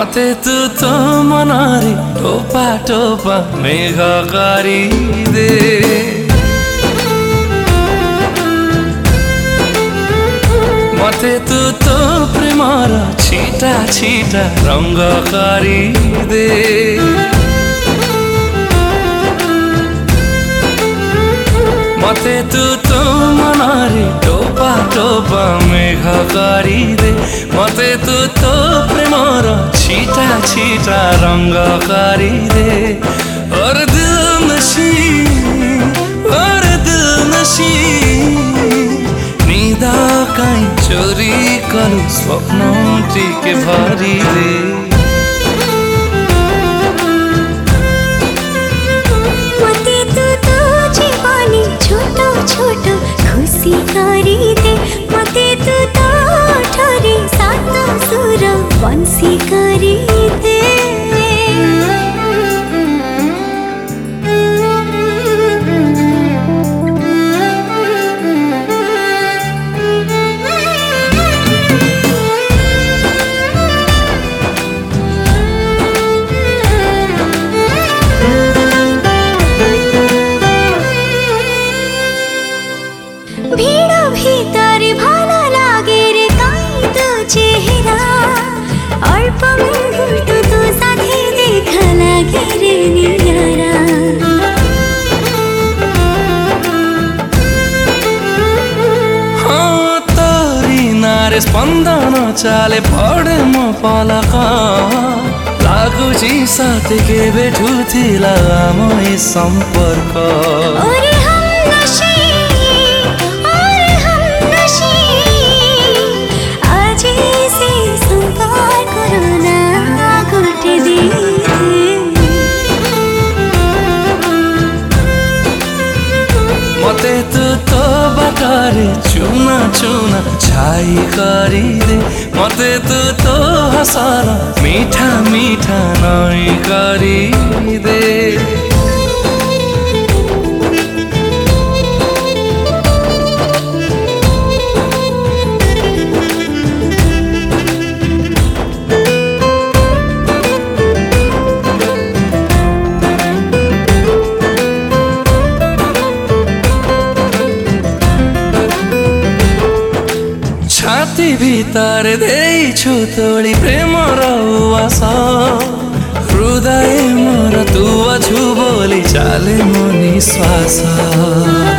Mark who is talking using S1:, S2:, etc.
S1: मते तू तो मनारी टोपा टोपा मेघ दे मते तू तो प्रेमर छिटा छिटा रंग दे मते तू तो मनारी टोपा टोपा मेघ दे मते तू तो प्रेमर छिटा छिटा रंग दे और दिल नशी निदा काई चोरी करू स्वप्न टिके भरी दे
S2: छोटो छोटो खुशी करी दे मते तू तो ठरे सात सुर बंसी करी दे भीड़ भीतर भाला लागे रे काई तो चेहरा अल्प मुहूर्त तो साथे देखा लागे रे नियारा
S1: हाँ तोरी नारे स्पंदन चाले पड़े मो पलका लागुची साथे के बेठू थिला मोई संपर्क मते तू तो बाटारे चुना चुना छाई करी दे मते तू तो हसार मीठा मीठा नई करी दे छाती भीतर देइछु तोली प्रेमर उवास हृदय मोर तू अछु बोली चाले मो निश्वास।